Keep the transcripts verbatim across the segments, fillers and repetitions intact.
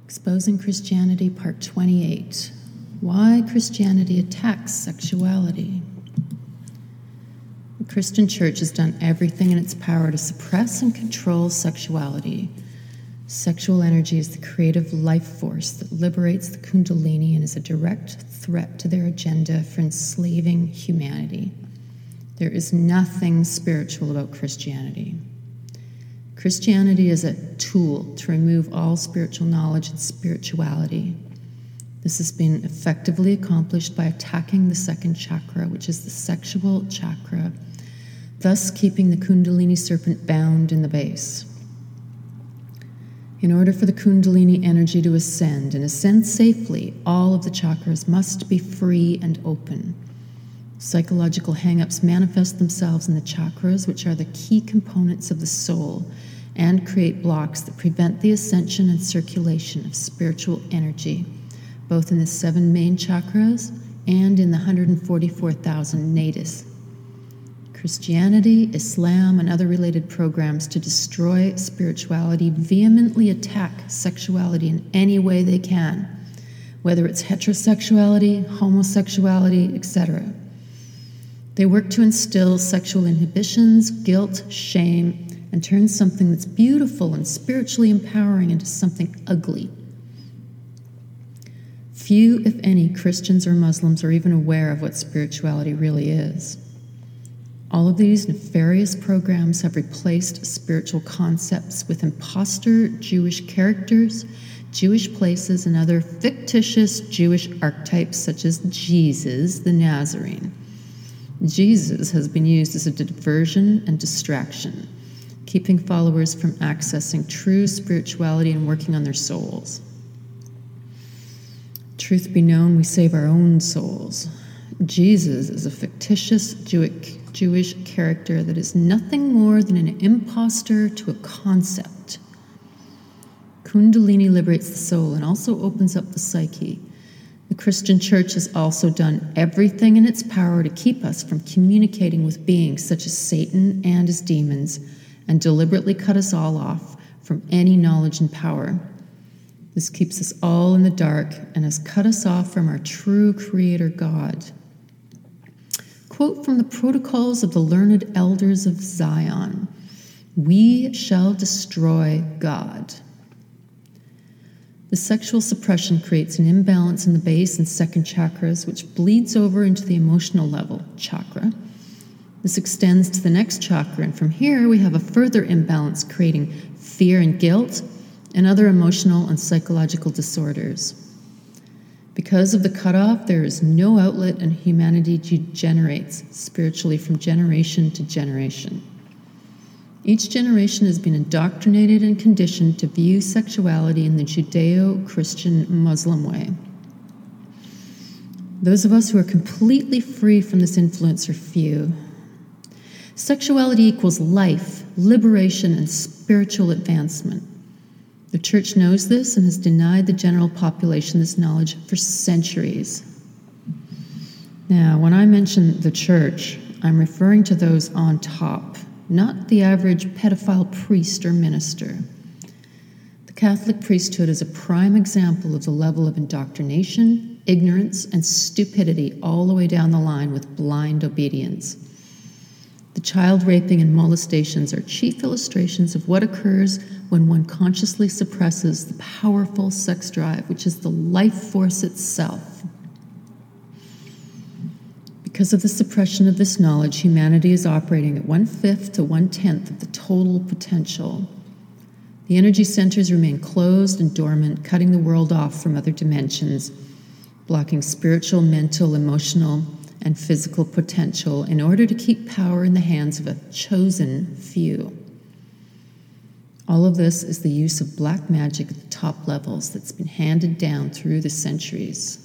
Exposing Christianity, Part twenty-eight. Why Christianity attacks sexuality. The Christian Church has done everything in its power to suppress and control sexuality. Sexual energy is the creative life force that liberates the Kundalini and is a direct threat to their agenda for enslaving humanity. There is nothing spiritual about Christianity. Christianity is a tool to remove all spiritual knowledge and spirituality. This has been effectively accomplished by attacking the second chakra, which is the sexual chakra, thus keeping the Kundalini serpent bound in the base. In order for the Kundalini energy to ascend and ascend safely, all of the chakras must be free and open. Psychological hang-ups manifest themselves in the chakras, which are the key components of the soul, and create blocks that prevent the ascension and circulation of spiritual energy, both in the seven main chakras and in the one hundred forty-four thousand nadis. Christianity, Islam, and other related programs to destroy spirituality vehemently attack sexuality in any way they can, whether it's heterosexuality, homosexuality, et cetera. They work to instill sexual inhibitions, guilt, shame, and turn something that's beautiful and spiritually empowering into something ugly. Few, if any, Christians or Muslims are even aware of what spirituality really is. All of these nefarious programs have replaced spiritual concepts with imposter Jewish characters, Jewish places, and other fictitious Jewish archetypes such as Jesus the Nazarene. Jesus has been used as a diversion and distraction, keeping followers from accessing true spirituality and working on their souls. Truth be known, we save our own souls. Jesus is a fictitious Jewish, Jewish character that is nothing more than an imposter to a concept. Kundalini liberates the soul and also opens up the psyche. The Christian Church has also done everything in its power to keep us from communicating with beings such as Satan and his demons, and deliberately cut us all off from any knowledge and power. This keeps us all in the dark and has cut us off from our true Creator God. Quote from the Protocols of the Learned Elders of Zion: "We shall destroy God." The sexual suppression creates an imbalance in the base and second chakras, which bleeds over into the emotional level chakra. This extends to the next chakra, and from here we have a further imbalance, creating fear and guilt and other emotional and psychological disorders. Because of the cutoff, there is no outlet, and humanity degenerates spiritually from generation to generation. Each generation has been indoctrinated and conditioned to view sexuality in the Judeo-Christian Muslim way. Those of us who are completely free from this influence are few. Sexuality equals life, liberation, and spiritual advancement. The Church knows this and has denied the general population this knowledge for centuries. Now, when I mention the Church, I'm referring to those on top, not the average pedophile priest or minister. The Catholic priesthood is a prime example of the level of indoctrination, ignorance, and stupidity all the way down the line with blind obedience. The child raping and molestations are chief illustrations of what occurs when one consciously suppresses the powerful sex drive, which is the life force itself. Because of the suppression of this knowledge, humanity is operating at one-fifth to one-tenth of the total potential. The energy centers remain closed and dormant, cutting the world off from other dimensions, blocking spiritual, mental, emotional, and physical potential in order to keep power in the hands of a chosen few. All of this is the use of black magic at the top levels that's been handed down through the centuries.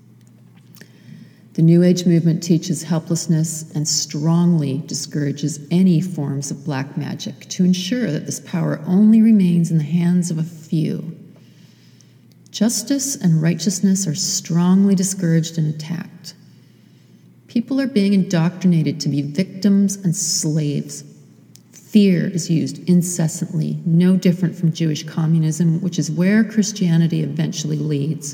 The New Age movement teaches helplessness and strongly discourages any forms of black magic to ensure that this power only remains in the hands of a few. Justice and righteousness are strongly discouraged and attacked. People are being indoctrinated to be victims and slaves. Fear is used incessantly, no different from Jewish communism, which is where Christianity eventually leads.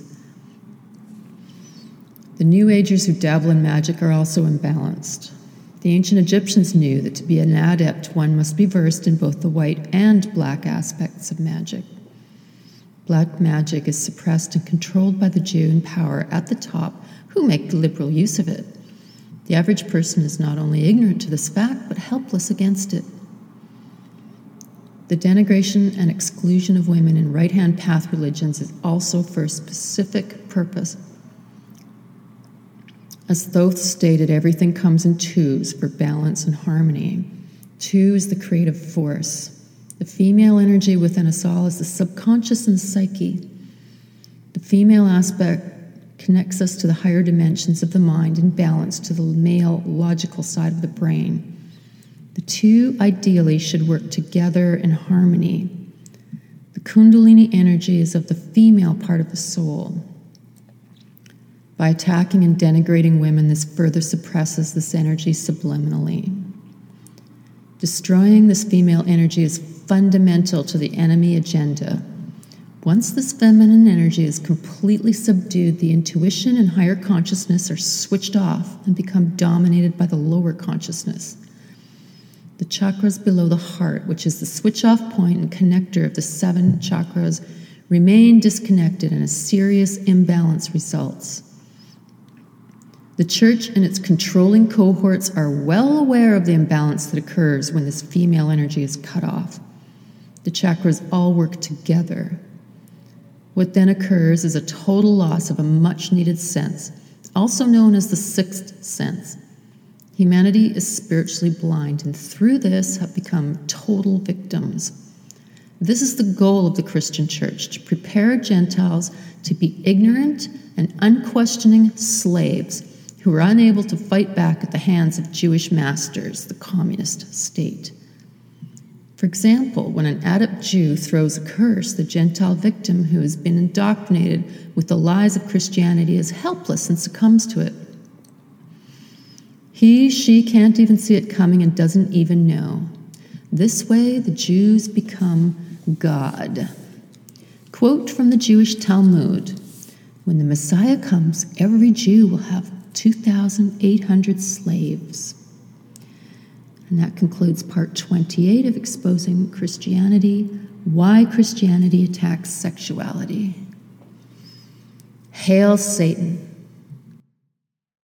The New Agers who dabble in magic are also imbalanced. The ancient Egyptians knew that to be an adept, one must be versed in both the white and black aspects of magic. Black magic is suppressed and controlled by the Jew in power at the top, who make liberal use of it. The average person is not only ignorant to this fact, but helpless against it. The denigration and exclusion of women in right-hand path religions is also for a specific purpose. As Thoth stated, everything comes in twos for balance and harmony. Two is the creative force. The female energy within us all is the subconscious and the psyche. The female aspect connects us to the higher dimensions of the mind in balance to the male logical side of the brain. The two ideally should work together in harmony. The Kundalini energy is of the female part of the soul. By attacking and denigrating women, this further suppresses this energy subliminally. Destroying this female energy is fundamental to the enemy agenda. Once this feminine energy is completely subdued, the intuition and higher consciousness are switched off and become dominated by the lower consciousness. The chakras below the heart, which is the switch-off point and connector of the seven chakras, remain disconnected and a serious imbalance results. The church and its controlling cohorts are well aware of the imbalance that occurs when this female energy is cut off. The chakras all work together. What then occurs is a total loss of a much-needed sense, also known as the sixth sense. Humanity is spiritually blind, and through this have become total victims. This is the goal of the Christian church, to prepare Gentiles to be ignorant and unquestioning slaves who are unable to fight back at the hands of Jewish masters, the communist state. For example, when an adept Jew throws a curse, the Gentile victim who has been indoctrinated with the lies of Christianity is helpless and succumbs to it. He, she can't even see it coming and doesn't even know. This way, the Jews become God. Quote from the Jewish Talmud, "When the Messiah comes, every Jew will have two thousand eight hundred slaves." And that concludes part twenty-eight of Exposing Christianity, Why Christianity Attacks Sexuality. Hail Satan!